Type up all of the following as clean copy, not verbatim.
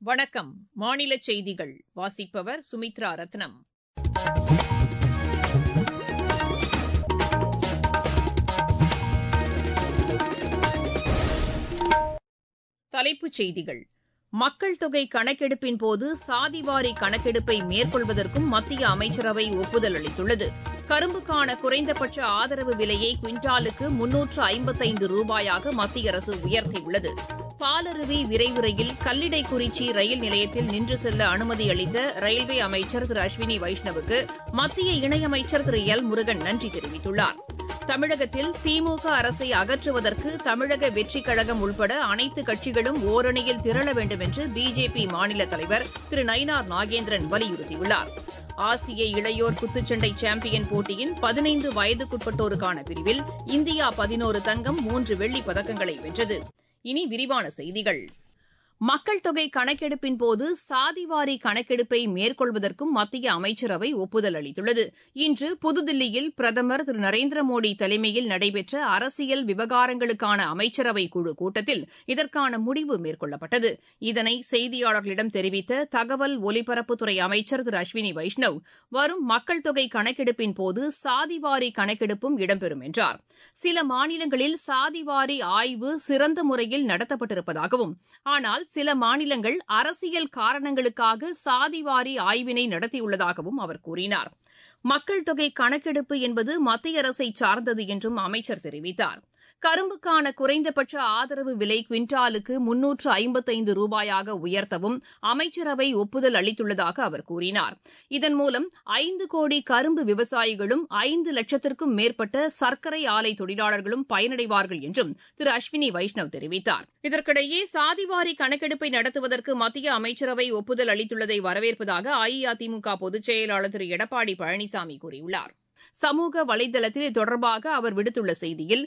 வணக்கம். மாநில செய்திகள் வாசிப்பவர் சுமித்ரா ரத்னம். தலைப்புச் செய்திகள். மக்கள் தொகை கணக்கெடுப்பின் போது சாதிவாரி கணக்கெடுப்பை மேற்கொள்வதற்கும் மத்திய அமைச்சரவை ஒப்புதல் அளித்துள்ளது. கரும்புக்கான குறைந்தபட்ச ஆதரவு விலையை குவிண்டாலுக்கு 355 ரூபாயாக மத்திய அரசு உயர்த்தியுள்ளது. பாலருவி விரைவு ரயில் கல்லிடைக்குறிச்சி ரயில் நிலையத்தில் நின்று செல்ல அனுமதி அளித்த ரயில்வே அமைச்சர் திரு அஸ்வினி வைஷ்ணவுக்கு மத்திய இணையமைச்சர் திரு எல் முருகன் நன்றி தெரிவித்துள்ளார். தமிழகத்தில் திமுக அரசை அகற்றுவதற்கு தமிழக வெற்றிக் கழகம் உள்பட அனைத்து கட்சிகளும் ஓரணியில் திரள வேண்டும் என்று பிஜேபி மாநில தலைவர் திரு நயினார் நாகேந்திரன் வலியுறுத்தியுள்ளார். ஆசிய இளையோர் குத்துச்சண்டை சாம்பியன் போட்டியின் 15 வயதுக்குட்பட்டோருக்கான பிரிவில் இந்தியா 11 தங்கம் 3 வெள்ளிப் பதக்கங்களை வென்றது. இனி விரிவான செய்திகள். மக்கள் தொகை கணக்கெடுப்பின் போது சாதிவாரி கணக்கெடுப்பை மேற்கொள்வதற்கும் மத்திய அமைச்சரவை ஒப்புதல் அளித்துள்ளது. இன்று புதுதில்லியில் பிரதமர் திரு நரேந்திர மோடி தலைமையில் நடைபெற்ற அரசியல் விவகாரங்களுக்கான அமைச்சரவை குழு கூட்டத்தில் இதற்கான முடிவு மேற்கொள்ளப்பட்டது. இதனை செய்தியாளர்களிடம் தெரிவித்த தகவல் ஒலிபரப்புத்துறை அமைச்சர் திரு அஸ்வினி வைஷ்ணவ், வரும் மக்கள் தொகை கணக்கெடுப்பின் போது சாதிவாரி கணக்கெடுப்பும் இடம்பெறும் என்றார். சில மாநிலங்களில் சாதிவாரி ஆய்வு சிறந்த முறையில் நடத்தப்பட்டிருப்பதாகவும், ஆனால் சில மாநிலங்கள் அரசியல் காரணங்களுக்காக சாதிவாரி ஆய்வினை நடத்தியுள்ளதாகவும் அவர் கூறினார். மக்கள் தொகை கணக்கெடுப்பு என்பது மத்திய அரசை சார்ந்தது என்றும் அமைச்சர் தெரிவித்தார். கரும்புக்கான குறைந்தபட்ச ஆதரவு விலை குவிண்டாலுக்கு 355 ரூபாயாக உயர்த்தவும் அமைச்சரவை ஒப்புதல் அளித்துள்ளதாக அவர் கூறினார். இதன் மூலம் 5 கோடி கரும்பு விவசாயிகளும் 5 லட்சத்திற்கும் மேற்பட்ட சர்க்கரை ஆலை தொழிலாளர்களும் பயனடைவார்கள் என்றும் திரு அஸ்வினி வைஷ்ணவ் தெரிவித்தார். இதற்கிடையே சாதிவாரி கணக்கெடுப்பை நடத்துவதற்கு மத்திய அமைச்சரவை ஒப்புதல் அளித்துள்ளதை வரவேற்பதாக அஇஅதிமுக பொதுச் செயலாளர் திரு எடப்பாடி பழனிசாமி கூறியுள்ளார். சமூக வலைதளத்தில் இது தொடர்பாக அவர் விடுத்துள்ள செய்தியில்,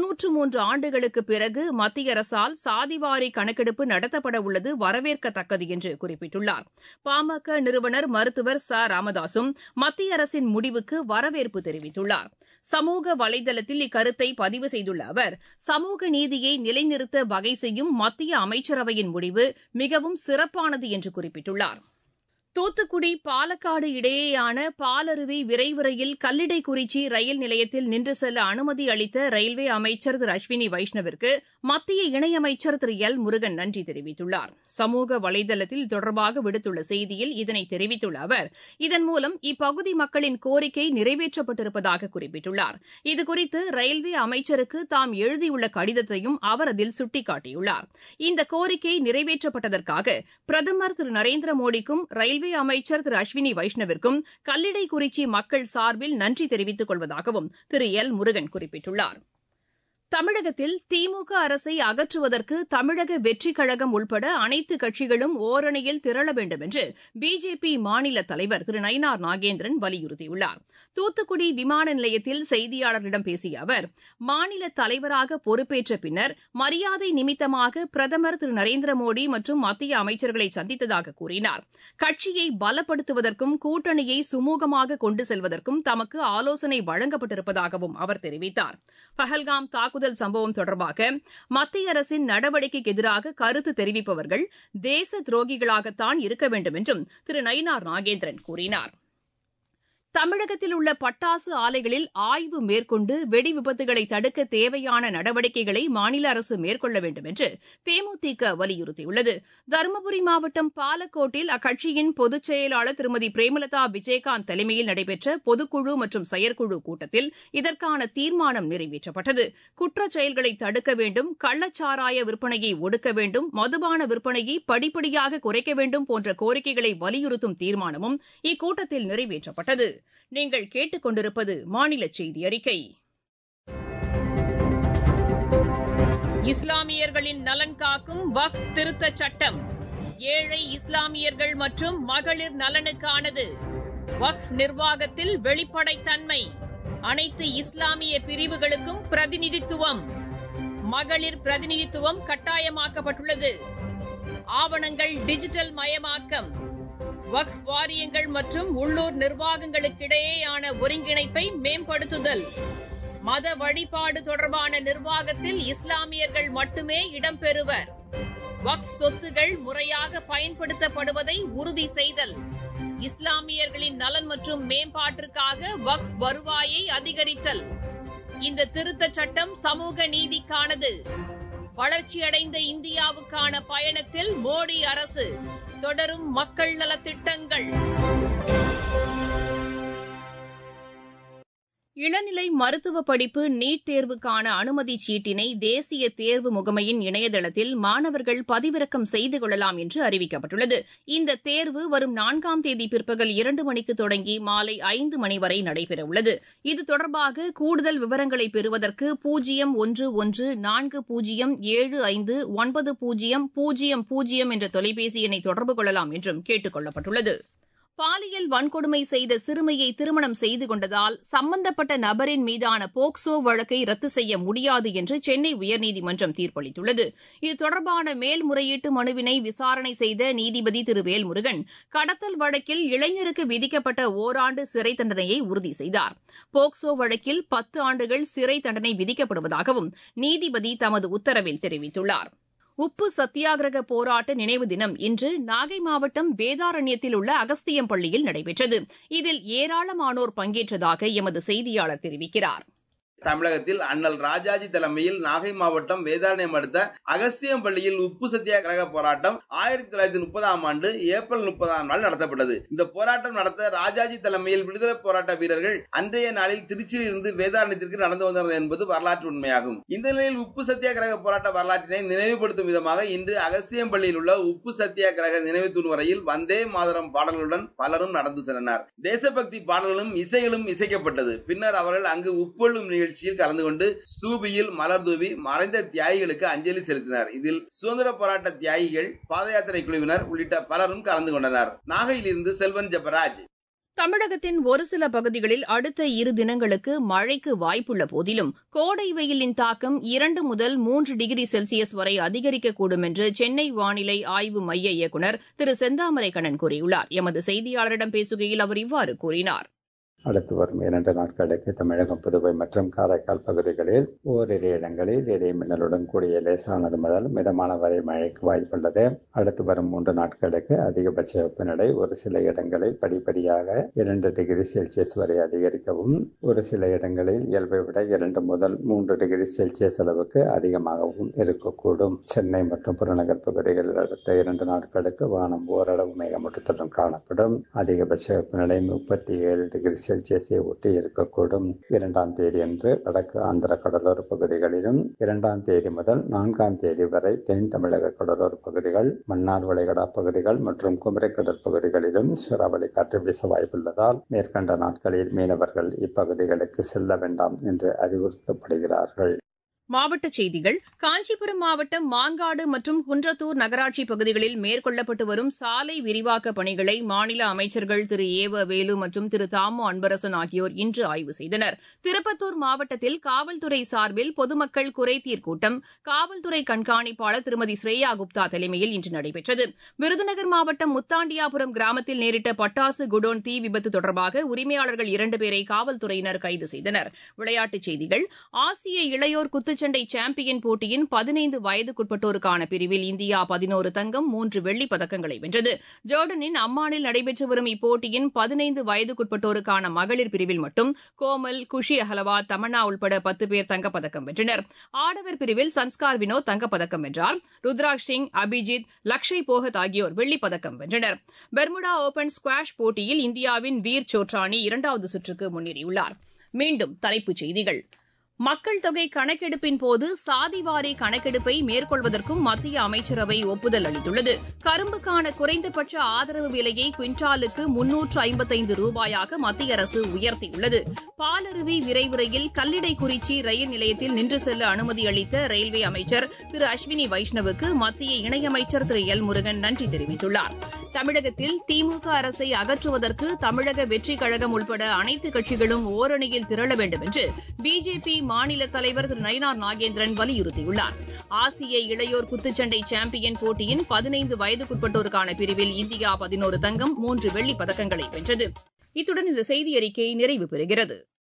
93 ஆண்டுகளுக்குப் பிறகு மத்திய அரசால் சாதிவாரி கணக்கெடுப்பு நடத்தப்பட உள்ளது வரவேற்கத்தக்கது என்று குறிப்பிட்டுள்ளார். பாமக நிறுவனர் மருத்துவர் ச ராமதாசும் மத்திய அரசின் முடிவுக்கு வரவேற்பு தெரிவித்துள்ளார். சமூக வலைதளத்தில் இக்கருத்தை பதிவு செய்துள்ள அவர், சமூக நீதியை நிலைநிறுத்த வகை செய்யும் மத்திய அமைச்சரவையின் முடிவு மிகவும் சிறப்பானது என்று குறிப்பிட்டுள்ளார். தூத்துக்குடி பாலக்காடு இடையேயான பாலருவி விரைவு ரயில் கல்லிடைக்குறிச்சி ரயில் நிலையத்தில் நின்று செல்ல அனுமதி அளித்த ரயில்வே அமைச்சர் திரு அஸ்வினி வைஷ்ணவிற்கு மத்திய இணையமைச்சர் திரு எல் முருகன் நன்றி தெரிவித்துள்ளார். சமூக வலைதளத்தில் தொடர்பாக விடுத்துள்ள செய்தியில் இதனை தெரிவித்துள்ள அவர், இதன் மூலம் இப்பகுதி மக்களின் கோரிக்கை நிறைவேற்றப்பட்டிருப்பதாக குறிப்பிட்டுள்ளார். இதுகுறித்து ரயில்வே அமைச்சருக்கு தாம் எழுதியுள்ள கடிதத்தையும் அவர் அதில் சுட்டிக்காட்டியுள்ளார். இந்த கோரிக்கை நிறைவேற்றப்பட்டதற்காக பிரதமர் திரு நரேந்திர மோடிக்கும் ரயில்வே அமைச்சர் திரு அஸ்வினி வைஷ்ணவிற்கும் கல்லிடைக்குறிச்சி மக்கள் சார்பில் நன்றி தெரிவித்துக் கொள்வதாகவும் திரு எல் முருகன் குறிப்பிட்டுள்ளார். தமிழகத்தில் திமுக அரசை அகற்றுவதற்கு தமிழக வெற்றிக் கழகம் உள்பட அனைத்து கட்சிகளும் ஓரணியில் திரள வேண்டும் என்று பிஜேபி மாநில தலைவர் திரு நயினார் நாகேந்திரன் வலியுறுத்தியுள்ளார். தூத்துக்குடி விமான நிலையத்தில் செய்தியாளர்களிடம் பேசிய அவர், மாநில தலைவராக பொறுப்பேற்ற பின்னர் மரியாதை நிமித்தமாக பிரதமர் திரு நரேந்திர மோடி மற்றும் மத்திய அமைச்சர்களை சந்தித்ததாக கூறினார். கட்சியை பலப்படுத்துவதற்கும் கூட்டணியை சுமூகமாக கொண்டு செல்வதற்கும் தமக்கு ஆலோசனை வழங்கப்பட்டிருப்பதாகவும் அவர் தெரிவித்தார். பஹல்காம் தாக்குதல் சம்பவம் தொடர்பாக மத்திய அரசின் நடவடிக்கைக்கு எதிராக கருத்து தெரிவிப்பவர்கள் தேச துரோகிகளாகத்தான் இருக்க வேண்டும் என்றும் திரு நயினார் நாகேந்திரன் கூறினார். தமிழகத்தில் உள்ள பட்டாசு ஆலைகளில் ஆய்வு மேற்கொண்டு வெடி விபத்துகளை தடுக்க தேவையான நடவடிக்கைகளை மாநில அரசு மேற்கொள்ள வேண்டும் என்று தேமுதிக வலியுறுத்தியுள்ளது. தருமபுரி மாவட்டம் பாலக்கோட்டில் அக்கட்சியின் பொதுச் செயலாளர் திருமதி பிரேமலதா விஜயகாந்த் தலைமையில் நடைபெற்ற பொதுக்குழு மற்றும் செயற்குழு கூட்டத்தில் இதற்கான தீர்மானம் நிறைவேற்றப்பட்டது. குற்றச் செயல்களை தடுக்க வேண்டும், கள்ளச்சாராய விற்பனையை ஒடுக்க வேண்டும், மதுபான விற்பனையை படிப்படியாக குறைக்க வேண்டும் போன்ற கோரிக்கைகளை வலியுறுத்தும் தீர்மானமும் இக்கூட்டத்தில் நிறைவேற்றப்பட்டது. நீங்கள் கேட்டுக் கொண்டிருப்பது மாநில செய்தி அறிக்கை. இஸ்லாமியர்களின் நலன் காக்கும் வக்ஃப் திருத்தச் சட்டம் ஏழை இஸ்லாமியர்கள் மற்றும் மகளிர் நலனுக்கானது. வக்ஃப் நிர்வாகத்தில் வெளிப்படைத்தன்மை, அனைத்து இஸ்லாமிய பிரிவுகளுக்கும் பிரதிநிதித்துவம், மகளிர் பிரதிநிதித்துவம் கட்டாயமாக்கப்பட்டுள்ளது. ஆவணங்கள் டிஜிட்டல் மயமாக்கம், வக்ஃப் வாரியங்கள் மற்றும் உள்ளூர் நிர்வாகங்களுக்கிடையேயான ஒருங்கிணைப்பை மேம்படுத்துதல், மத வழிபாடு தொடர்பான நிர்வாகத்தில் இஸ்லாமியர்கள் மட்டுமே இடம்பெறுவர், வக்ஃப் சொத்துகள் முறையாக பயன்படுத்தப்படுவதை உறுதி செய்தல், இஸ்லாமியர்களின் நலன் மற்றும் மேம்பாட்டிற்காக வக்ஃப் வருவாயை அதிகரித்தல். இந்த திருத்தச் சட்டம் சமூக நீதிக்கானது. வளர்ச்சியடைந்த இந்தியாவுக்கான பயணத்தில் மோடி அரசு தொடரும் மக்கள் நலத்திட்டங்கள். இளநிலை மருத்துவ படிப்பு நீட் தேர்வுக்கான அனுமதிச் சீட்டினை தேசிய தேர்வு முகமையின் இணையதளத்தில் மாணவர்கள் பதிவிறக்கம் செய்து கொள்ளலாம் என்று அறிவிக்கப்பட்டுள்ளது. இந்த தேர்வு வரும் 4ஆம் தேதி பிற்பகல் 2 மணிக்கு தொடங்கி மாலை 5 மணி வரை நடைபெறவுள்ளது. இது தொடர்பாக கூடுதல் விவரங்களை பெறுவதற்கு 011440759000 என்ற தொலைபேசி எண்ணை தொடர்பு கொள்ளலாம் என்றும் கேட்டுக் கொள்ளப்பட்டுள்ளது. பாலியல் வன்கொடுமை செய்த சிறுமியை திருமணம் செய்து கொண்டதால் சம்பந்தப்பட்ட நபரின் மீதான போக்சோ வழக்கை ரத்து செய்ய முடியாது என்று சென்னை உயர்நீதிமன்றம் தீர்ப்பளித்துள்ளது. இது தொடர்பான மேல்முறையீட்டு மனுவினை விசாரணை செய்த நீதிபதி திரு வேல்முருகன் கடத்தல் வழக்கில் இளைஞருக்கு விதிக்கப்பட்ட ஓராண்டு சிறை தண்டனையை உறுதி செய்தார். போக்சோ வழக்கில் 10 ஆண்டுகள் சிறை தண்டனை விதிக்கப்படுவதாகவும் நீதிபதி தமது உத்தரவில் தெரிவித்துள்ளார். உப்பு சத்தியாகிரக போராட்ட நினைவு தினம் இன்று நாகை மாவட்டம் வேதாரண்யத்தில் உள்ள அகஸ்தியம் பள்ளியில் நடைபெற்றது. இதில் ஏராளமானோர் பங்கேற்றதாக எமது செய்தியாளர் தெரிவிக்கிறார். தமிழகத்தில் அண்ணல் ராஜாஜி தலைமையில் நாகை மாவட்டம் வேதாரண்யம் அடுத்த அகஸ்தியம் பள்ளியில் உப்பு சத்தியாகிரக போராட்டம் 1930ஆம் ஆண்டு ஏப்ரல் 30ஆம் நாள் நடத்தப்பட்டது. இந்த போராட்டம் நடத்த ராஜாஜி தலைமையில் விடுதலை போராட்ட வீரர்கள் அன்றைய நாளில் திருச்சியில் இருந்து வேதாரண்யத்திற்கு நடந்து வந்தனர் என்பது வரலாற்று உண்மையாகும். இந்த நிலையில் உப்பு சத்தியாகிரக போராட்ட வரலாற்றினை நினைவுபடுத்தும் விதமாக இன்று அகஸ்தியம் பள்ளியில் உள்ள உப்பு சத்தியாகிரக நினைவு தூண் வரையில் வந்தே மாதரம் பாடல்களுடன் பலரும் நடந்து சென்றனர். தேசபக்தி பாடல்களும் இசைகளும் இசைக்கப்பட்டது. பின்னர் அவர்கள் அங்கு உப்பொள்ளும் நிகழ்ச்சியில் கலந்து கொண்டு ஸ்தூபியில் மலர் தூவி மறைந்த தியாகிகளுக்கு அஞ்சலி செலுத்தினர். இதில் சுதந்திர போராட்ட தியாகிகள், பாத யாத்திரை குழுவினர் உள்ளிட்ட பலரும் கலந்து கொண்டனர். நாகையிலிருந்து செல்வன் ஜெபராஜ். தமிழகத்தின் ஒரு சில பகுதிகளில் அடுத்த 2 தினங்களுக்கு மழைக்கு வாய்ப்புள்ள போதிலும் கோடை வெயிலின் தாக்கம் 2 முதல் 3 டிகிரி செல்சியஸ் வரை அதிகரிக்கக்கூடும் என்று சென்னை வானிலை ஆய்வு மைய இயக்குநர் திரு செந்தாமரை கண்ணன் கூறியுள்ளார். எமது செய்தியாளரிடம் பேசுகையில் அவர் இவ்வாறு கூறினார். அடுத்து வரும் 2 நாட்களுக்கு தமிழகம், புதுவை மற்றும் காரைக்கால் பகுதிகளில் ஓரிரு இடங்களில் இடி மின்னலுடன் கூடிய லேசானது முதல் மிதமான வரை மழைக்கு வாய்ப்புள்ளது. அடுத்து வரும் 3 நாட்களுக்கு அதிகபட்ச வெப்பநிலை ஒரு சில இடங்களில் படிப்படியாக 2 டிகிரி செல்சியஸ் வரை அதிகரிக்கவும், ஒரு சில இடங்களில் இயல்பை விட 2 முதல் 3 டிகிரி செல்சியஸ் அளவுக்கு அதிகமாகவும் இருக்கக்கூடும். சென்னை மற்றும் புறநகர் பகுதிகளில் அடுத்த 2 நாட்களுக்கு வானம் ஓரளவு மேகமூட்டத்துடன் காணப்படும். அதிகபட்ச வெப்பநிலை 37 டிகிரி செல்சியஸை ஒட்டி இருக்கக்கூடும். 2ஆம் தேதி அன்று வடக்கு ஆந்திர கடலோர பகுதிகளிலும், 2ஆம் தேதி முதல் 4ஆம் தேதி வரை தென் தமிழக கடலோர பகுதிகள், மன்னார் வளைகுடா பகுதிகள் மற்றும் குமரிக்கடல் பகுதிகளிலும் சூறாவளி காற்று வீச வாய்ப்புள்ளதால் மேற்கண்ட நாட்களில் மீனவர்கள் இப்பகுதிகளுக்கு செல்ல வேண்டாம் என்று அறிவுறுத்தப்படுகிறார்கள். மாவட்டச் செய்திகள். காஞ்சிபுரம் மாவட்டம் மாங்காடு மற்றும் குன்றத்தூர் நகராட்சி பகுதிகளில் மேற்கொள்ளப்பட்டு வரும் சாலை விரிவாக்கப் பணிகளை மாநில அமைச்சர்கள் திரு ஏவ வேலு மற்றும் திரு தாமோ அன்பரசன் ஆகியோர் இன்று ஆய்வு செய்தனர். திருப்பத்தூர் மாவட்டத்தில் காவல்துறை சார்பில் பொதுமக்கள் குறைதீர் கூட்டம் காவல்துறை கண்காணிப்பாளர் திருமதி ஸ்ரேயா குப்தா தலைமையில் இன்று நடைபெற்றது. விருதுநகர் மாவட்டம் முத்தாண்டியாபுரம் கிராமத்தில் நேரிட்ட பட்டாசு குடோன் தீ விபத்து தொடர்பாக உரிமையாளர்கள் 2 பேரை காவல்துறையினர் கைது செய்தனர். விளையாட்டுச் செய்திகள். ஆசிய இளையோர் குத்துச்சண்டை சாம்பியன் போட்டியின் 15 வயதுக்குட்பட்டோருக்கான பிரிவில் இந்தியா 11 தங்கம் 3 வெள்ளிப் பதக்கங்களை வென்றது. ஜோர்டனின் அம்மானில் நடைபெற்று வரும் இப்போட்டியின் 15 வயதுக்குட்பட்டோருக்கான மகளிர் பிரிவில் மட்டும் கோமல், குஷி அகலவாத், தமன்னா உள்பட 10 பேர் தங்கப்பதக்கம் வென்றனர். ஆடவர் பிரிவில் சன்ஸ்கார் வினோத் தங்கப்பதக்கம் வென்றார். ருத்ராஜ் சிங், அபிஜித், லக்ஷய் போகத் ஆகியோர் வெள்ளிப் பதக்கம் வென்றனர். பெர்முடா ஓபன் ஸ்குவாஷ் போட்டியில் இந்தியாவின் வீர் சோட்ரானி 2வது சுற்றுக்கு முன்னேறியுள்ளார். மீண்டும் தலைப்புச் செய்திகள். மக்கள் தொகை கணக்கெடுப்பின் போது சாதிவாரி கணக்கெடுப்பை மேற்கொள்வதற்கும் மத்திய அமைச்சரவை ஒப்புதல் அளித்துள்ளது. கரும்புக்கான குறைந்தபட்ச ஆதரவு விலையை குவிண்டாலுக்கு 355 ரூபாயாக மத்திய அரசு உயர்த்தியுள்ளது. பாலருவி விரைவு ரயில் கல்லிடைக்குறிச்சி ரயில் நிலையத்தில் நின்று செல்ல அனுமதி அளித்த ரயில்வே அமைச்சர் திரு அஸ்வினி வைஷ்ணவுக்கு மத்திய இணையமைச்சர் திரு எல் முருகன் நன்றி தெரிவித்துள்ளார். தமிழகத்தில் திமுக அரசை அகற்றுவதற்கு தமிழக வெற்றிக் கழகம் உள்பட அனைத்து கட்சிகளும் ஓரணியில் திரள வேண்டும் என்று பிஜேபி மாநில தலைவர் திரு நயினார் நாகேந்திரன் வலியுறுத்தியுள்ளார். ஆசிய இளையோர் குத்துச்சண்டை சாம்பியன் போட்டியின் 15 வயதுக்குட்பட்டோருக்கான பிரிவில் இந்தியா 11 தங்கம் 3 வெள்ளிப் பதக்கங்களை வென்றது. இத்துடன் இந்த செய்தியறிக்கை நிறைவு பெறுகிறது.